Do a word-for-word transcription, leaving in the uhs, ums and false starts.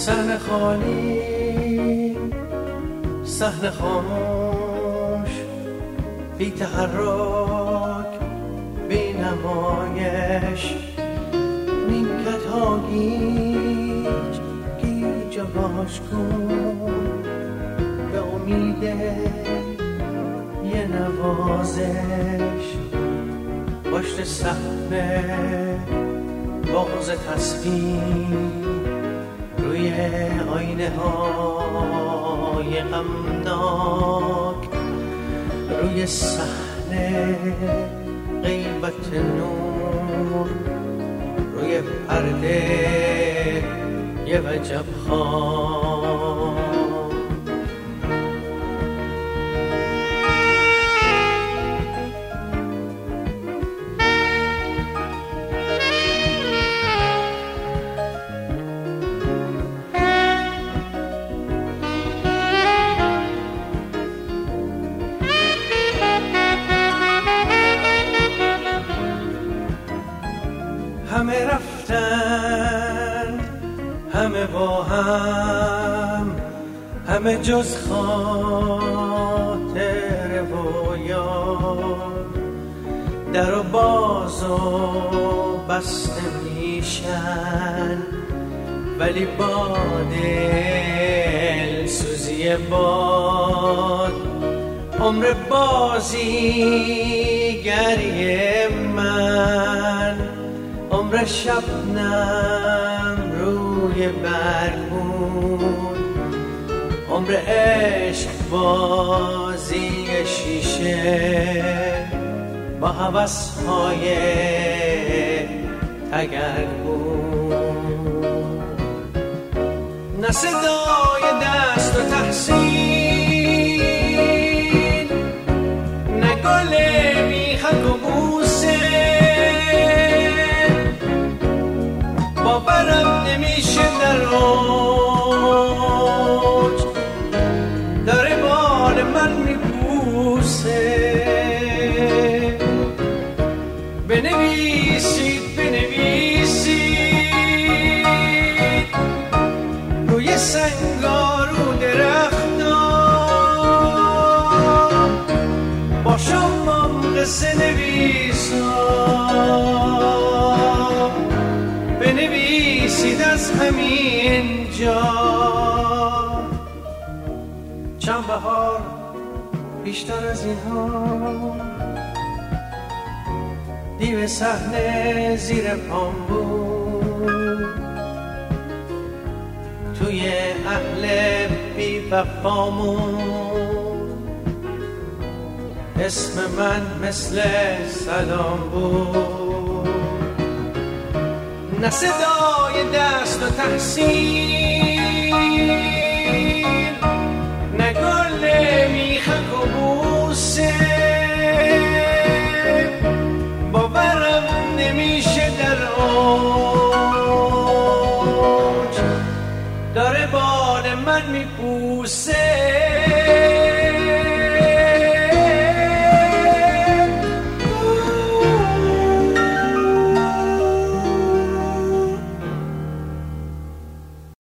صحنه خالی، صحنه خاموش، بی تحرک، بی نمایش، نیمکت ها گیج گیج و باش کن به امید یه نوازش. پشت صحنه باز تصویر روی آینه های غمناک، روی صحنه غیبت نور، روی پرده یه وجب خواب. همه رفتن، همه با هم، همه جز خاطر و یاد. در و باز و بسته میشن ولی با دل سوزی باد. عمر بازیگری من، عمر شبنم روی برگون، عمر عشق بازی شیشه با هوس‌های تگرگون. نه صدای دست و تحسین، نه گل میخک و بوسه، باورم نمیشه در اوج داره بال من میبوسه. بنویسید بنویسید روی سنگارو درختا، با شما قصه نویسا. بنویسید از همین جا چند بهار بیشتر از اینها. دیو صحنه زیر پام بود، توی اهل بی وفامون اسم من مثل سلام بود. نه صدای دست و تحسین، نه گل میخک و بوسه، باورم نمیشه در اوج داره بال من میپوسه.